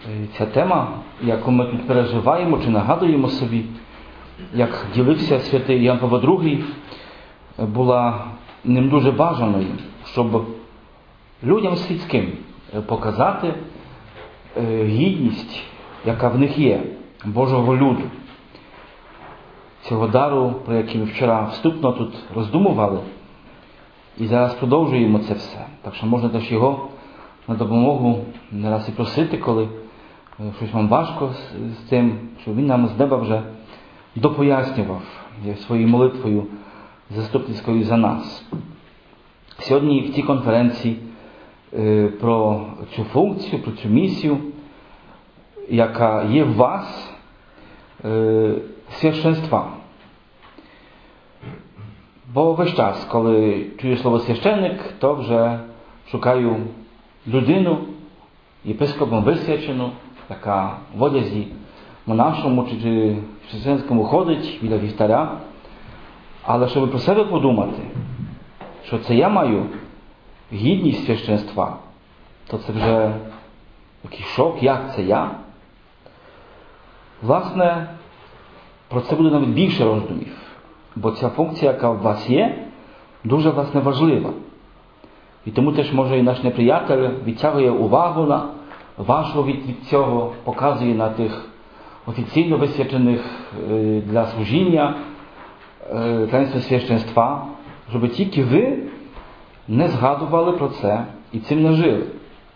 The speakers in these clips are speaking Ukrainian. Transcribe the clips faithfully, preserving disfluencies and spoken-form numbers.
Ця тема, яку ми тут переживаємо чи нагадуємо собі, як ділився святий Ян Павло другий, була ним дуже бажаною, щоб людям світським показати гідність, яка в них є, Божого люду. Цього дару, про який ми вчора вступно тут роздумували, і зараз продовжуємо це все. Так що можна теж його на допомогу не раз і просити, коли щось вам важко з цим, щоб він нам з неба вже допояснював своєю молитвою заступницькою за нас. Сьогодні в цій конференції про цю функцію, про цю місію, яка є в вас, священства. Бо весь час, коли чую слово священник, то вже шукаю людину, єпископом висвячену, яка в одязі монашому чи священському ходить біля вівтаря. Але щоб про себе подумати, що це я маю гідність священства, то це вже якийсь шок, як це я. Власне, про це буде навіть більше роздумів. Бо ця функція, яка в вас є, дуже, власне, важлива. І тому теж, може, і наш неприятель відтягує увагу на вашу від, від цього, показує на тих офіційно висвячених е, для служіння е, таїнства священства, щоб тільки ви не згадували про це і цим не жили.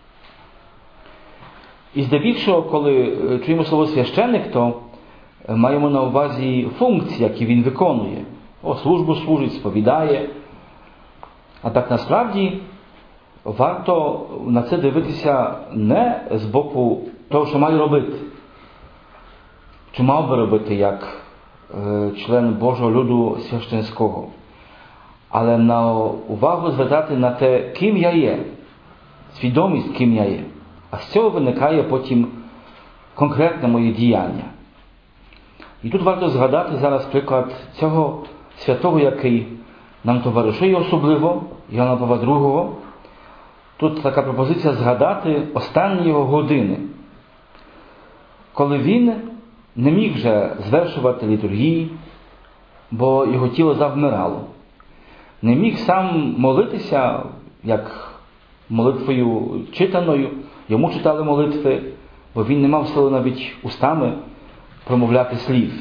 І здебільшого, коли чуємо слово священник, то маємо на увазі функції, які він виконує. О, службу служить, сповідає. А так насправді варто на це дивитися не з боку того, що маю робити. Чи мав би робити як е, член Божого люду священського. Але на увагу звертати на те, ким я є. Свідомість, ким я є. А з цього виникає потім конкретне моє діяння. І тут варто згадати зараз приклад цього святого, який нам товаришує особливо, Яна Павла другого. Тут така пропозиція згадати останні його години, коли він не міг вже звершувати літургії, бо його тіло завмирало. Не міг сам молитися, як молитвою читаною, йому читали молитви, бо він не мав сили навіть устами промовляти слів.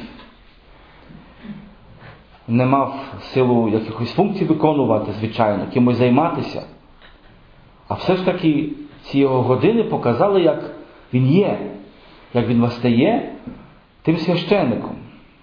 Не мав силу якихось функцій виконувати, звичайно, кимось займатися. А все ж таки ці його години показали, як він є, як він власне є тим священником.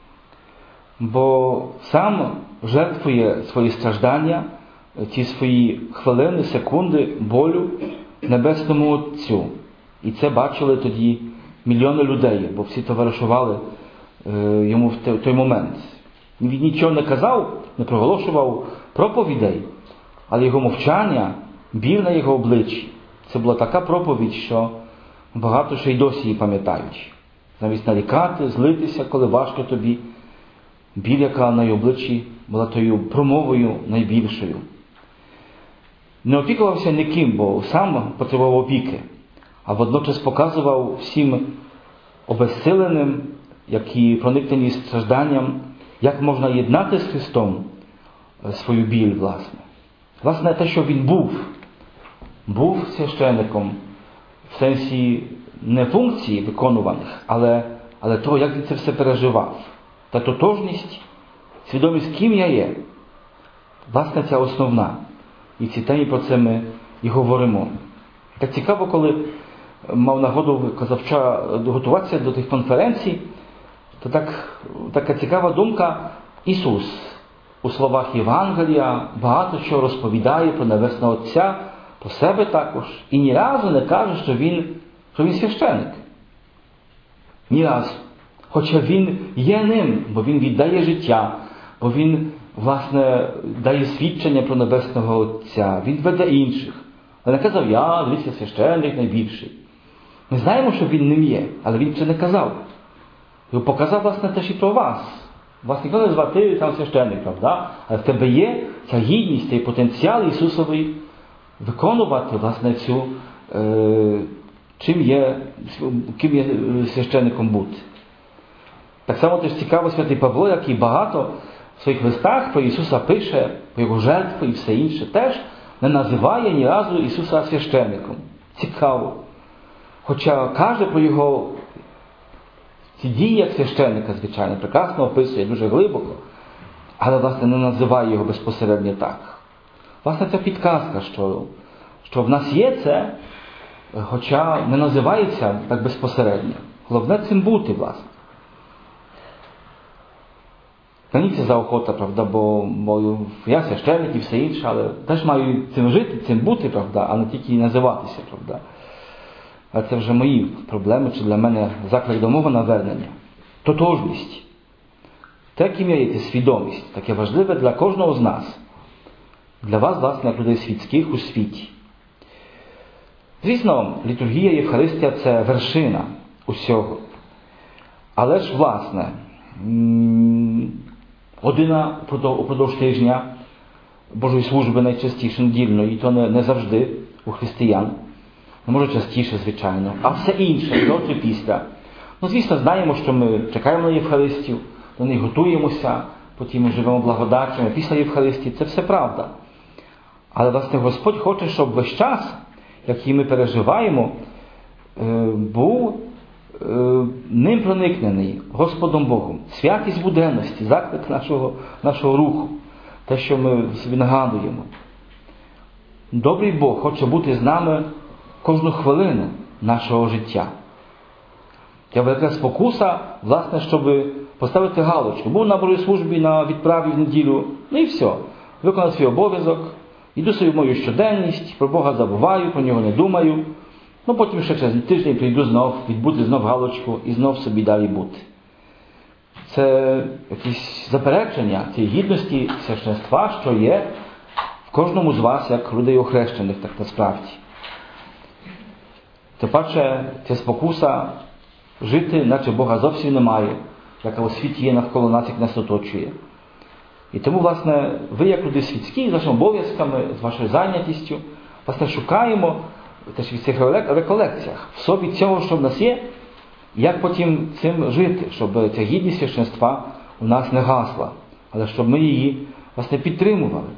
Бо сам жертвує свої страждання, ті свої хвилини, секунди болю Небесному Отцю. І це бачили тоді мільйони людей, бо всі товаришували йому в той момент. Він нічого не казав, не проголошував проповідей, але його мовчання, біль на його обличчі, це була така проповідь, що багато ще й досі її пам'ятають. Замість нарікати, злитися, коли важко тобі, біль, яка на її обличчі була тою промовою найбільшою. Не опікувався ніким, бо сам потребував опіки, а водночас показував всім обезсиленим, які проникнені стражданням, як можна єднати з Христом свою біль, власне. Власне, те, що він був, був священником в сенсі не функцій виконуваних, але, але того, як він це все переживав. Та тотожність, свідомість, ким я є, власне, ця основна. І ці темі про це ми і говоримо. Так цікаво, коли мав нагоду казавча готуватися до тих конференцій, то так, така цікава думка. Ісус у словах Євангелія багато чого розповідає про Небесного Отця, про себе також. І ні разу не каже, що він, що він священик. Ні разу. Хоча він є ним, бо він віддає життя, бо він, власне, дає свідчення про Небесного Отця, він веде інших. Але не казав, я, дивіться, священник найбільший. Ми знаємо, що він ним є, але він це не казав. Він показав, власне, теж і про вас. Вас ніхто не звав, ти там священник, правда? Але в тебе є ця гідність, цей потенціал Ісусовий виконувати, власне, цю е, чим є, ким є священником бути. Так само теж цікаво святий Павло, який багато в своїх листах про Ісуса пише, про Його жертву і все інше, теж не називає ні разу Ісуса священником. Цікаво. Хоча каже про Його ці дії як священника, звичайно, прекрасно описує, дуже глибоко, але, власне, не називає Його безпосередньо так. Власне, це підказка, що, що в нас є це, хоча не називається так безпосередньо. Головне цим бути, власне. Мені це заохота, правда, бо, бо я священник і все інше, але теж маю цим жити, цим бути, правда, а не тільки називатися, правда. А це вже мої проблеми, чи для мене заклик до мого навернення. Тотожність. Те, ким я є, це свідомість, таке важливе для кожного з нас. Для вас, власне, як людей світських у світі. Звісно, літургія, Євхаристія – це вершина усього. Але ж, власне, година упродовж тижня Божої служби найчастіше недільної, і то не, не завжди у християн. Не може частіше, звичайно. А все інше, до чи після. Ну, звісно, знаємо, що ми чекаємо на Євхаристію, до неї готуємося, потім ми живемо благодаттями. Після Євхаристії це все правда. Але, власне, Господь хоче, щоб весь час, який ми переживаємо, був ним проникнений, Господом Богом. Святість буденності, заклик нашого, нашого руху. Те, що ми собі нагадуємо. Добрий Бог хоче бути з нами кожну хвилину нашого життя. Це велика спокуса, власне, щоб поставити галочку. Був на Божій службі, на відправі в неділю, ну і все. Виконав свій обов'язок, іду собі в мою щоденність, про Бога забуваю, про нього не думаю. Ну потім ще через тиждень прийду знов, відбути знов галочку і знов собі далі бути. Це якісь заперечення цієї гідності священства, що є в кожному з вас, як людей охрещених, так насправді. Тим паче, ця спокуса жити, наче Бога зовсім немає, яка у світі є навколо нас, як нас оточує. І тому, власне, ви, як люди світські, з вашими обов'язками, з вашою зайнятістю, власне, шукаємо теж в цих реколекціях в собі цього, що в нас є, як потім цим жити, щоб ця гідність священства у нас не гасла, але щоб ми її, власне, підтримували.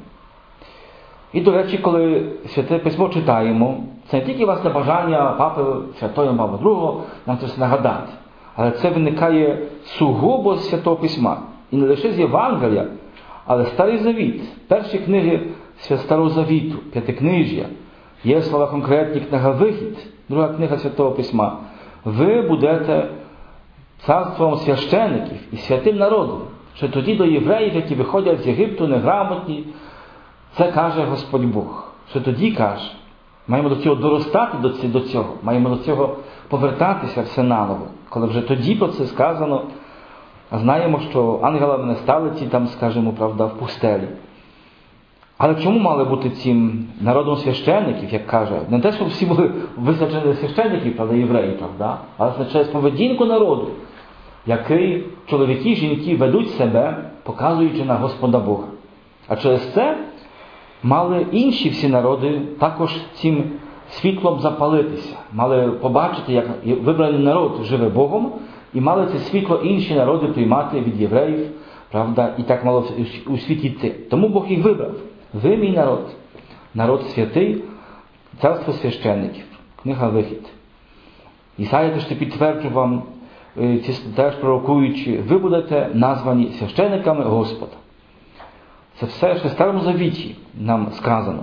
І, до речі, коли Святе Письмо читаємо, це не тільки, власне, бажання Папи Святого Павла другого нам це нагадати, але це виникає сугубо з Святого Письма. І не лише з Євангелія, але Старий Завіт, перші книги Старого Завіту, П'ятикнижжя. Є слова конкретні, книга Вихід, друга книга Святого Письма. Ви будете царством священиків і святим народом, що тоді до євреїв, які виходять з Єгипту, неграмотні, це каже Господь Бог. Що тоді каже, маємо до цього доростати до цього, маємо до цього повертатися все наново. Коли вже тоді про це сказано, а знаємо, що ангелами не стали ці там, скажімо, правда, в пустелі. Але чому мали бути цим народом священників, як каже? Не те, щоб всі були визначені священників, правда, євреї, правда, але через поведінку народу, який чоловіки, жінки ведуть себе, показуючи на Господа Бога. А через це мали інші всі народи також цим світлом запалитися. Мали побачити, як вибраний народ живе Богом, і мали це світло інші народи приймати від євреїв, правда, і так мало у світі йти. Тому Бог їх вибрав. Ви мій народ, народ святий, царство священників. Книга Вихід. Ісая теж підтверджує вам, теж пророкуючи, ви будете названі священниками Господа. Це все ще в Старому Завіті нам сказано.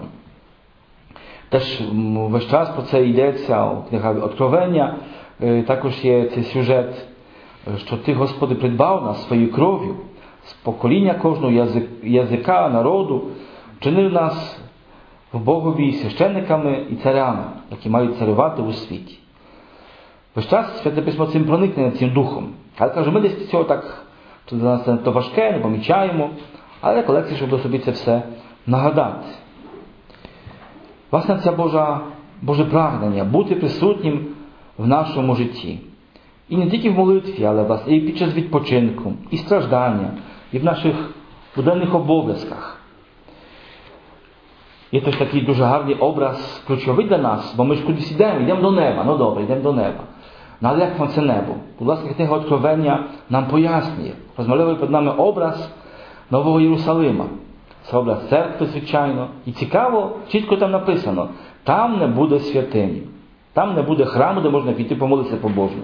Теж весь час про це йдеться у книгах Откровення. Також є цей сюжет, що Ти, Господи, придбав нас своєю кров'ю з покоління кожного язика, народу, вчинив нас в Богові священниками і царями, які мають царювати у світі. Весь час Святе Письмо цим проникне, цим духом. Але каже, ми десь цього так, то для нас це важке, не помічаємо, але колекція, щоб до собі це все нагадати. Власне, це Божа, Боже прагнення бути присутнім в нашому житті. І не тільки в молитві, але власне, і під час відпочинку, і страждання, і в наших буденних обов'язках. Є теж такий дуже гарний образ, ключовий для нас, бо ми ж кудись йдемо, йдемо до неба, ну добре, йдемо до неба. Ну але як вам це небо? Будь ласка, книга Откровення нам пояснює, розмальовує перед нами образ Нового Єрусалима. Це образ церкви, звичайно. І цікаво, чітко там написано, там не буде святині, там не буде храму, де можна піти помолитися побожно.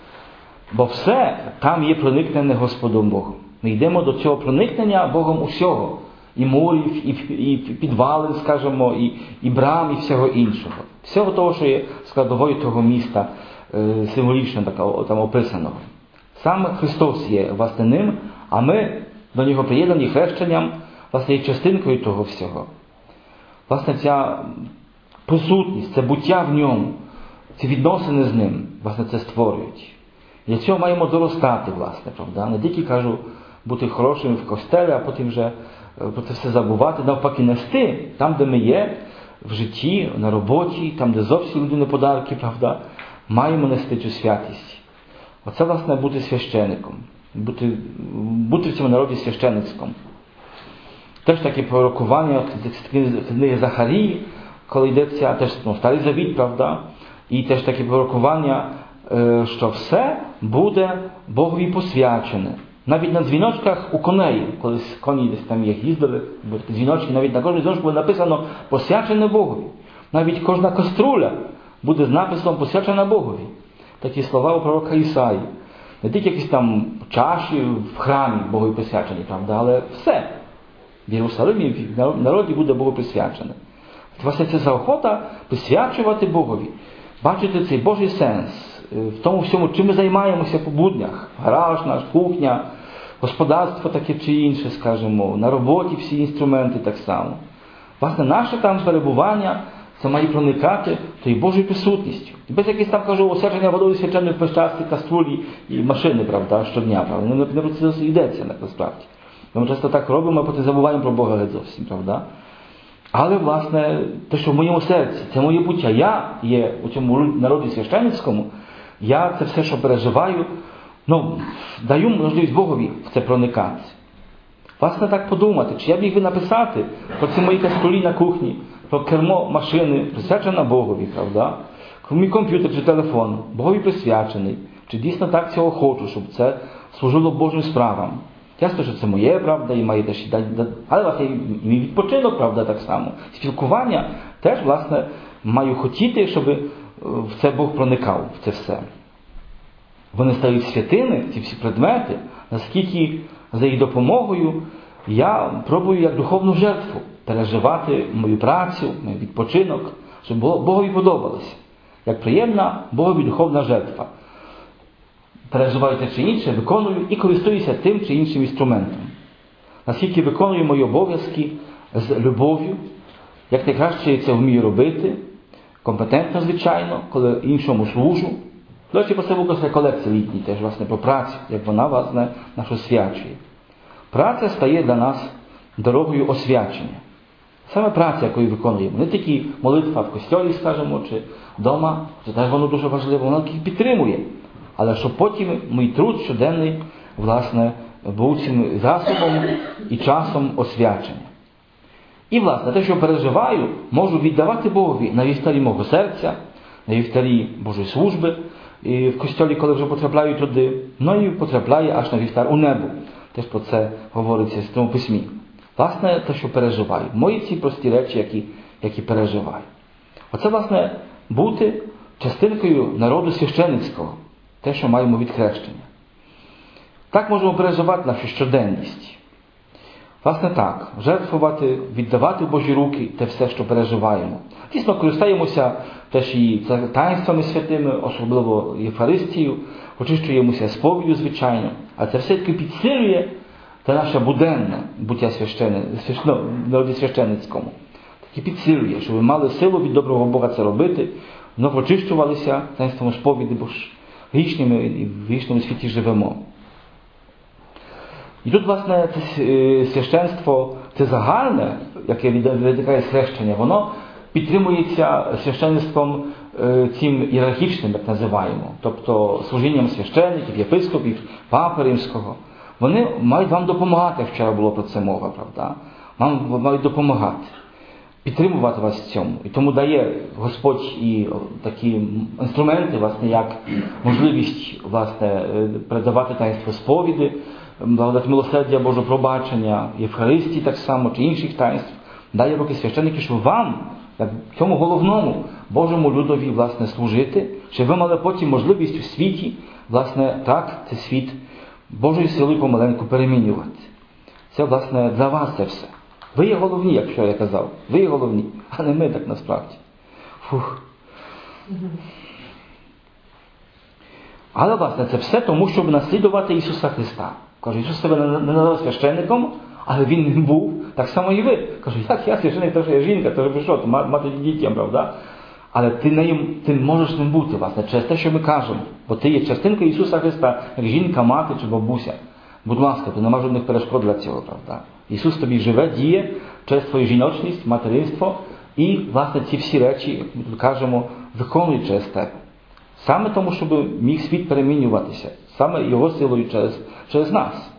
Бо все там є проникнене Господом Богом. Ми йдемо до цього проникнення Богом усього. І мурів, і, і підвалин, скажімо, і, і брам, і всього іншого. Всього того, що є складовою того міста, е, символічно так, там описаного. Саме Христос є, власне, ним, а ми до нього приєднані хрещенням, власне, є частинкою того всього. Власне, ця присутність, це буття в ньому, ці відносини з ним, власне, це створюють. І для цього маємо доростати, власне, правда? Не тільки, кажу, бути хорошими в костелі, а потім вже про це все забувати, навпаки нести там, де ми є, в житті, на роботі, там, де зовсім люди не подарки, правда, маємо нести цю святість. Оце, власне, бути священиком, бути, бути в цьому народі священицьком. Теж таке пророкування з книги Захарії, коли йдеться, теж ну, Старий Завіт, правда, і теж таке пророкування, що все буде Богові посвячене. Навіть на дзвіночках у коней, коли коні десь там їх їздили, бо такі дзвіночки, навіть на кожній дзвіночку було написано «посвячене Богові». Навіть кожна каструля буде з написом «посвячена Богові». Такі слова у пророка Ісаї. Не тільки якісь там чаші в храмі Богові посвячені, правда, але все. В Єрусалимі, в народі буде Богу присвячене. Власне, це заохота присвячувати Богові. Бачите цей Божий сенс в тому всьому, чим ми займаємося по буднях. Гараж наш, кухня, господарство таке чи інше, скажімо, на роботі всі інструменти так само. Власне, наше там перебування, це має проникати тою Божою присутністю. І без якихось там, кажу, освячення водою свяченої в пещасті, каструлі і машини, правда, щодня, правда. Не, не про це йдеться, насправді. Ми часто так робимо, а потім забуваємо про Бога геть зовсім, правда. Але, власне, те, що в моєму серці, це моє буття. Я є у цьому народі священницькому, я це все, що переживаю, ну, даю можливість Богові в це проникати. Власне, так подумати, чи я б міг би написати про ці мої каструлі на кухні, про кермо машини, присвячена Богові, правда? Мій комп'ютер чи телефон, Богові присвячений. Чи дійсно так цього хочу, щоб це служило Божим справам. Ясно, що це моє, правда, і має теж, але, власне, і мій відпочинок, правда, так само. Спілкування теж, власне, маю хотіти, щоб в це Бог проникав, в це все. Вони стають святими, ці всі предмети, наскільки за їх допомогою я пробую як духовну жертву переживати мою працю, мій відпочинок, щоб Богові подобалося. Як приємна Богові духовна жертва. Переживаю те чи інше, виконую і користуюся тим чи іншим інструментом. Наскільки виконую мої обов'язки з любов'ю, як найкраще я це вмію робити, компетентно, звичайно, коли іншому служу. До речі, про це була колекція літній, теж, власне, про працю, як вона, власне, нас освячує. Праця стає для нас дорогою освячення. Саме праця, яку виконуємо. Не тільки молитва в костьолі, скажімо, чи вдома, це теж воно дуже важливо, воно тільки підтримує. Але щоб потім мій труд щоденний, власне, був цим засобом і часом освячення. І, власне, те, що переживаю, можу віддавати Богові на вівтарі мого серця, на вівтарі Божої служби, і в костьолі, коли вже потрапляю туди, ну і потрапляє аж на вівтар у небо. Теж про це говориться в цьому письмі. Власне, те, що переживаю. Мої ці прості речі, які, які переживаю. Оце, власне, бути частинкою народу священицького. Те, що маємо від хрещення. Так можемо переживати нашу щоденність. Власне так, жертвувати, віддавати в Божі руки те все, що переживаємо. Дійсно, користаємося теж і таїнствами святими, особливо Євхаристією, очищуємося сповіддю, звичайно, а це все таки підсилює те наше буденне буття священне, ну, в народі священницькому. Таки підсилює, щоб ви мали силу від доброго Бога це робити, но очищувалися таїнством сповіді, бо ж грішними і в грішному світі живемо. І тут, власне, це священство, це загальне, яке виникає з хрещення, воно підтримується священництвом цим ієрархічним, як називаємо, тобто служінням священників, єпископів, папи римського. Вони мають вам допомагати, як вчора було про це мова, правда? Вам мають допомагати. підтримувати вас в цьому. І тому дає Господь і такі інструменти, власне, як можливість, власне, передавати таїнство сповіді, благодать милосердя Божого пробачення, Євхаристії так само, чи інших таїнств. Дає руки священники, щоб вам, як цьому головному Божому людові, власне, служити, щоб ви мали потім можливість у світі, власне, так, цей світ Божою силою помаленьку перемінювати. Це, власне, для вас це все. Ви є головні, якщо я казав. Ви є головні, а не ми так насправді. Фух. Але, власне, це все тому, щоб наслідувати Ісуса Христа. Каже, Ісус себе не назвав священником, але Він ним був. Так само і ви. Кажу, як я священник, то що я жінка, то ви що, то мати дітям, правда? Але ти, ним, ти можеш ним бути, власне, через те, що ми кажемо. Бо ти є частинкою Ісуса Христа, як жінка, мати чи бабуся. Будь ласка, то нема жодних перешкод для цього, правда? Ісус тобі живе, діє через твою жіночність, материнство і, власне, ці всі речі, як ми тут кажемо, виконує через тебе. Саме тому, щоб міг світ перемінюватися. Саме Його силою через, через нас.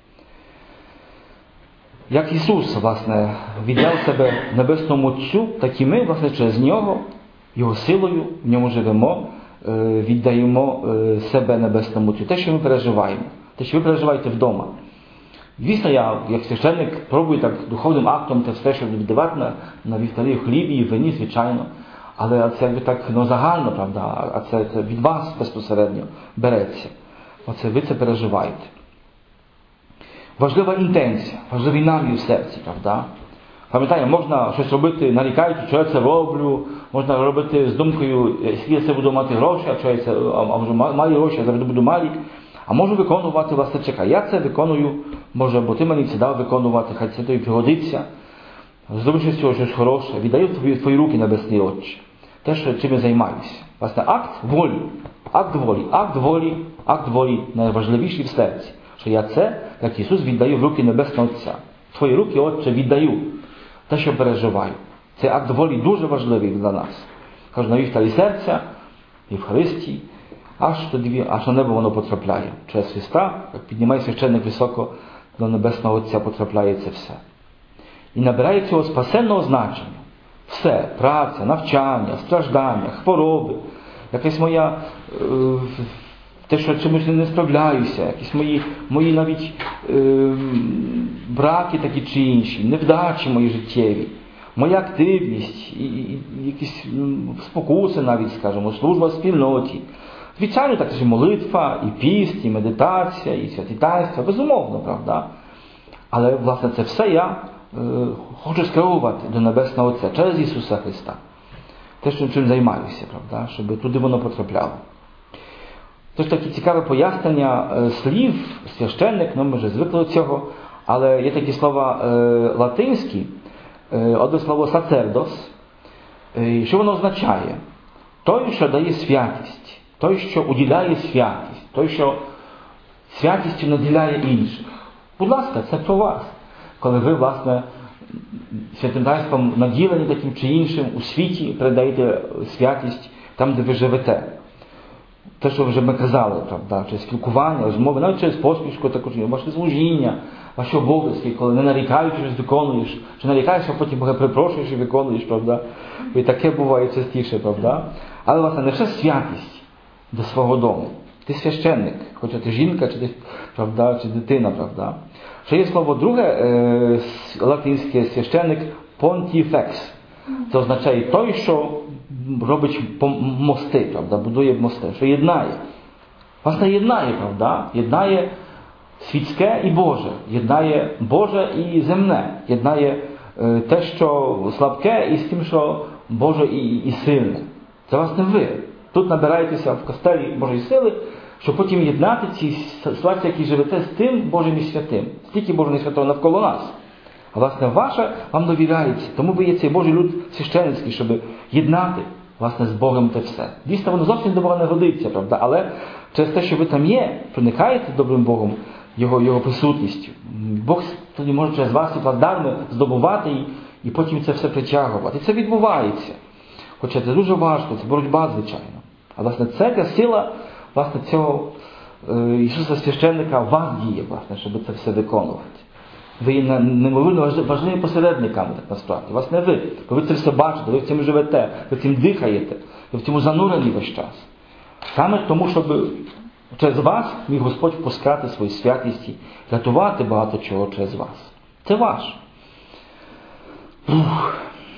Як Ісус, власне, віддав себе Небесному Отцю, так і ми, власне, через Нього, Його силою, в Ньому живемо, віддаємо себе Небесному Отцю. Те, що ми переживаємо. Те, що ви переживаєте вдома. Звісно, я, як священник, пробую так духовним актом це все, щоб віддавати на, на вівтарі в хлібі і в вині, звичайно. Але це якби так, ну, загально, правда, а це, це від вас безпосередньо береться. Оце ви це переживаєте. Важлива інтенція, важливий намір в серці, правда. Пам'ятаю, можна щось робити, нарікаючи, що я це роблю, можна робити з думкою, якщо я це буду мати гроші, а що я це, а вже маю гроші, я завжди буду малі. А можу виконувати, власне, чекай, я це виконую, може, бо ти мені це дав виконувати, хай це тобі пригодиться. Зробивши з цього щось хороше, віддаю в твої, твої руки, Небесний Отче. Те, що, чим я займаюся. Власне, акт волі, акт волі, акт волі, акт волі найважливіший в серці. Що я це, як Ісус, віддаю в руки Небесного Отця. В твої руки, Отче, віддаю те, що переживаю. Цей акт волі дуже важливий для нас. Кажу, на вівтарі серця, Євхаристії, аж тоді, аж на небо воно потрапляє. Через Христа, як піднімає священник високо, до Небесного Отця потрапляє це все. І набирає цього спасенного значення. Все, праця, навчання, страждання, хвороби, якась моя, е, те, що чимось не справляюся, якісь мої, мої навіть е, браки такі чи інші, невдачі мої життєві, моя активність, і, і, і якісь спокуси навіть, скажімо, служба в спільноті. Звичайно, так і молитва, і піст, і медитація, і святі таїнства, безумовно, правда. Але, власне, це все я е, хочу скерувати до Небесного Отця через Ісуса Христа. Те, що чим займаюся, правда, щоб туди воно потрапляло. Тож таке цікаве пояснення е, слів, священник, ну ми вже звикли до цього, але є такі слова е, латинські, е, одне слово сацердос, е, що воно означає? Той, що дає святість. Той, що уділяє святість, той, що святістю наділяє інших. Будь ласка, це про вас. Коли ви, власне, святим таїнством наділені таким чи іншим у світі, передаєте святість там, де ви живете. Те, що вже ми казали, правда, через спілкування, розмови, навіть через посмішку, також ваше служіння, ваші обов'язки, коли не нарікаючи, щось виконуєш, чи нарікаєш, а потім Бога припрошуєш і виконуєш, правда. І таке буває частіше, правда. Але, власне, не все святість до свого дому. Ти священник, хоча ти жінка, чи ти, правда, чи дитина, правда. Ще є слово друге, е, латинське, священник понтіфекс. Це означає той, що робить мости, правда, будує мости, що єднає. Власне, єднає, правда, єднає світське і Боже, єднає Боже і земне, єднає е, те, що слабке, і з тим, що Боже і, і сильне. Це, власне, ви. Тут набираєтеся в костелі Божої сили, щоб потім єднати ці ситуації, які живете з тим Божим і святим. Стільки Божого і святого навколо нас. А, власне, ваше вам довіряється. Тому ви є цей Божий люд священницький, щоб єднати, власне, з Богом те все. Дійсно, воно зовсім до Бога не годиться, правда? Але через те, що ви там є, проникаєте добрим Богом, Його, Його присутністю. Бог тоді може через вас і вас дарми здобувати і, і потім це все притягувати. І це відбувається. Хоча це дуже важко, це боротьба, звичайно. А, власне, церква, сила, власне, цього е, Ісуса священника в вас діє, власне, щоб це все виконувати. Ви є неймовірно важливими посередниками, так насправді. Вас не ви, бо ви це все бачите, ви в цьому живете, ви цим дихаєте, ви в цьому занурені весь час. Саме тому, щоб через вас міг Господь впускати свою святість і рятувати багато чого через вас. Це ваш. Ух.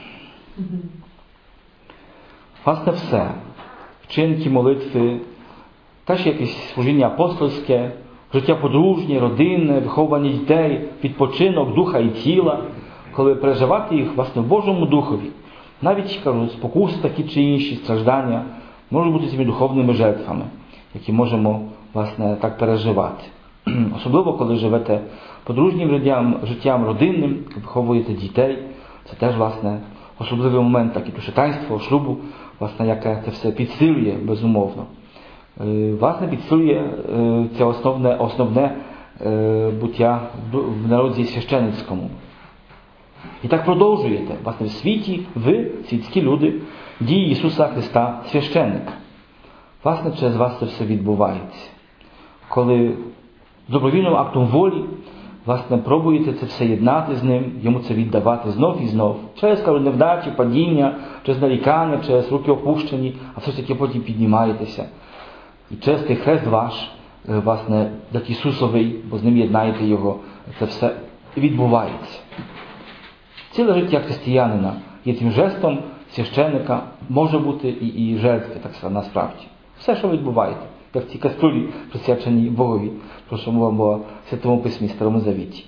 Власне все. Вчинки, молитви, теж якесь служіння апостольське, життя подружнє, родинне, виховування дітей, відпочинок духа і тіла, коли переживати їх, власне, в Божому Духові. Навіть, кажу, спокуси такі чи інші, страждання, можуть бути цими духовними жертвами, які можемо, власне, так переживати. Особливо, коли живете подружнім життям, життям родинним, виховуєте дітей. Це теж, власне, особливий момент, так і тушитанство, шлюбу, власне, яке це все підсилює, безумовно. Власне, підсилює це основне, основне буття в народі священицькому. І так продовжуєте, власне, в світі, ви, світські люди, дії Ісуса Христа, священника. Власне, через вас це все відбувається. Коли з добровільним актом волі, власне, пробуєте це все єднати з Ним, Йому це віддавати знов і знов. Через, кажу, невдачі, падіння, через нарікання, через руки опущені, а все ж таки потім піднімаєтеся. І через той хрест ваш, власне, як Ісусовий, бо з Ним єднаєте Його, це все відбувається. Ціле життя християнина є тим жестом священника, може бути і, і жертви, так сказати, насправді. Все, що відбуваєте, як ці каструлі, присвячені Богові, про що мова була в Святому Письмі, Старому Завіті.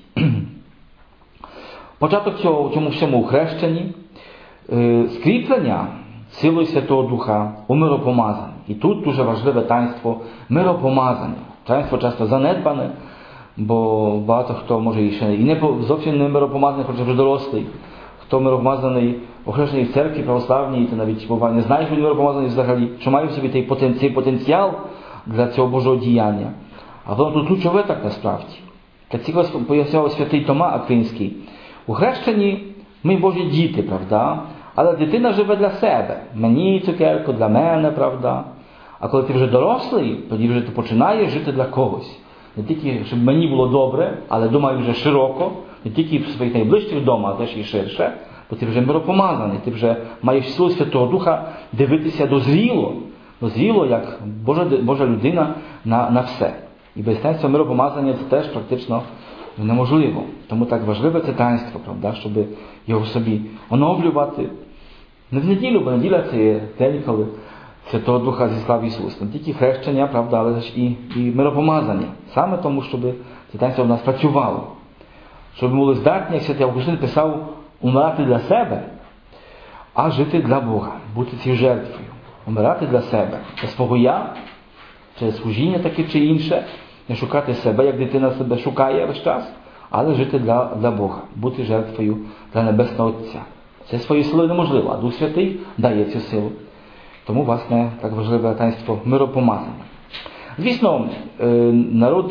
Початок цього, цьому всьому у хрещенні, е, скріплення силою Святого Духа у миропомазанні. І тут дуже важливе таїнство миропомазання. Таїнство часто занедбане, бо багато хто може і ще і не зовсім не миропомазаний, хоча вже дорослий. Хто миропомазаний, охрещений в церкві православній, ти навіть буває не знаєш, що він миропомазаний взагалі, що має в собі цей потенціал, потенціал для цього Божого діяння. А воно тут ключове так насправді. Так цікаво поясняв святий Тома Аквінський. У хрещенні ми Божі діти, правда? Але дитина живе для себе. Мені цукерку, для мене, правда? А коли ти вже дорослий, тоді вже ти починаєш жити для когось. Не тільки, щоб мені було добре, але думаю вже широко, не тільки в своїх найближчих вдома, а теж і ширше, бо ти вже миропомазаний, ти вже маєш силу Святого Духа дивитися дозріло, дозріло, як Божа, Божа людина на, на все. І без таїнства миропомазання це теж практично неможливо. Тому так важливе це таїнство, правда, щоб його собі оновлювати. Не в неділю, бо неділя це є день, коли Святого Духа зіслав Ісус. Не тільки хрещення, правда, але ж і, і миропомазання. Саме тому, щоб це таїнство в нас працювало. Щоб ми були здатні, як Святий Августин писав, умирати для себе, а жити для Бога, бути цією жертвою. Умирати для себе, для свого я, через служіння таке чи інше, не шукати себе, як дитина себе шукає весь час, але жити для, для Бога, бути жертвою для Небесного Отця. Це своєю силою неможливо, а Дух Святий дає цю силу. Тому, власне, так важливе таїнство миропомазання. Звісно, народ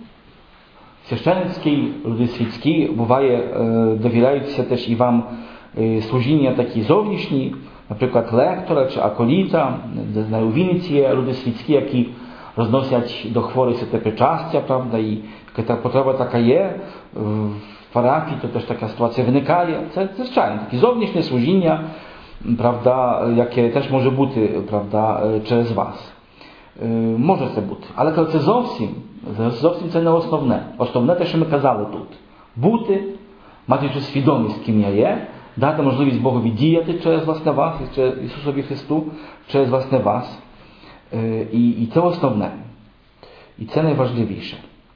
священицький, люди світські, буває, довіряються теж і вам служіння такі зовнішні, наприклад, лектора чи аколіта. У Вінниці є люди світські, які розносять до хворих святе причастя, правда, і така потреба така є в парафії, то теж така ситуація виникає. Це, звичайно, такі зовнішнє служіння, правда, яке теж може бути, правда, через вас. Може це бути. Але коли це зовсім, зовсім це не основне. Основне те, що ми казали тут. Бути, мати цю свідомість, ким я є, дати можливість Богові діяти через, власне, вас, через Ісусові Христу, через, власне, вас. І, і це основне. І це найважливіше.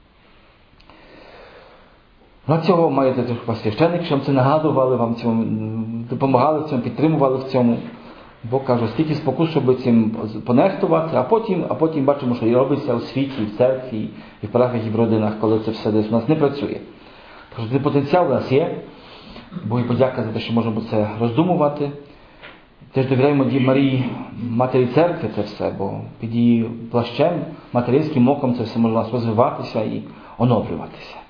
На цього маєте вас священник, що вам це нагадували, вам цьому допомагали в цьому, підтримували в цьому. Бо, кажу, стільки спокус, щоб цим понехтувати, а потім, а потім бачимо, що і робиться у світі, і в церкві, і в парафіях, і в родинах, коли це все десь у нас не працює. Тож цей потенціал у нас є. Богу подяка за те, що можемо це роздумувати. Теж довіряємо Діві Марії, Матері Церкви це все, бо під її плащем, материнським оком це все може у нас розвиватися і оновлюватися.